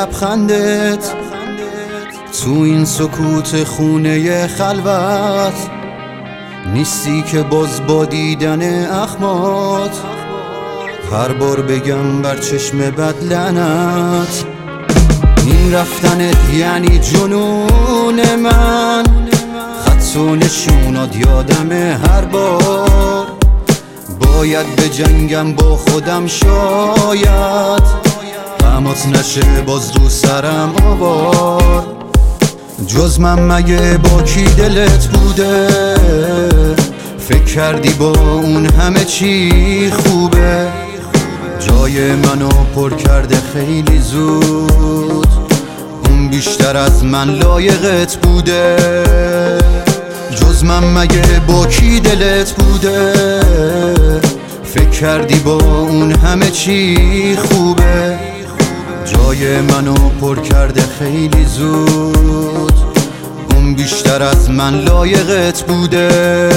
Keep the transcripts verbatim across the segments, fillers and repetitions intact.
لبخندت تو این سکوت خونه خلوت، نیستی که باز با دیدن اخمات هر بار بگم بر چشم بد لعنت. این رفتنت یعنی جنون من، خط و نشونات یادمه هر بار باید به جنگم با خودم، شاید غمات نشه باز رو سرم آوار. جز من مگه با کی دلت بوده؟ فکر کردی با اون همه چی خوبه؟ جای منو پر کرده خیلی زود، اون بیشتر از من لایقت بوده. جز من مگه با کی دلت بوده؟ فکر کردی با اون همه چی خوبه؟ جای منو پر کرده خیلی زود، اون بیشتر از من لایقت بوده.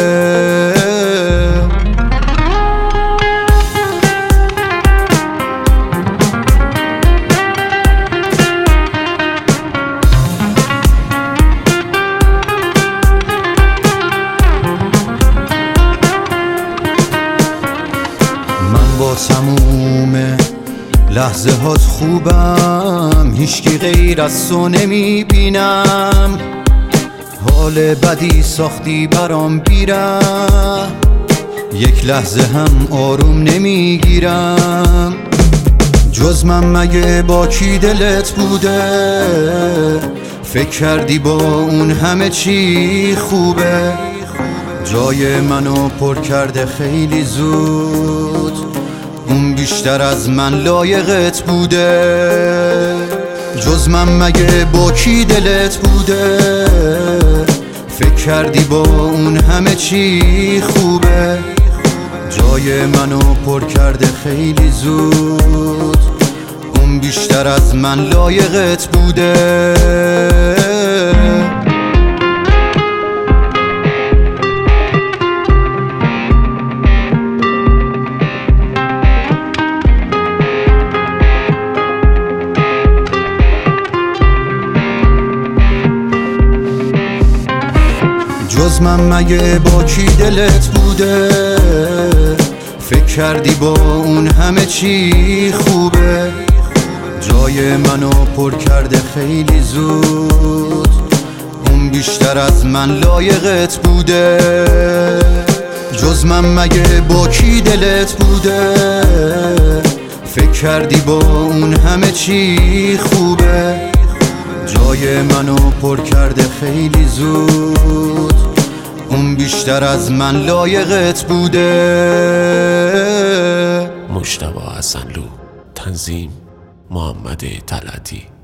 من با تموم لحظه هات خوبم، هیچکی غیر از تو نمی بینم. حال بدی ساختی برام بیره، یک لحظه هم آروم نمیگیرم. جز من مگه با کی دلت بوده؟ فکر کردی با اون همه چی خوبه؟ جای منو پر کرده خیلی زود، اون بیشتر از من لایقت بوده. جز من مگه با کی دلت بوده؟ فکر کردی با اون همه چی خوبه؟ جای منو پر کرده خیلی زود، اون بیشتر از من لایقت بوده. جز من مگه با کی دلت بوده؟ فکر کردی با اون همه چی خوبه؟ جای منو پر کرده خیلی زود، اون بیشتر از من لایقت بوده. جز من مگه با کی دلت بوده؟ فکر کردی با اون همه چی خوبه؟ جای منو پر کرده خیلی زود، اون بیشتر از من لایقت بوده. مجتبی حسنلو، تنظیم محمد طلعتی.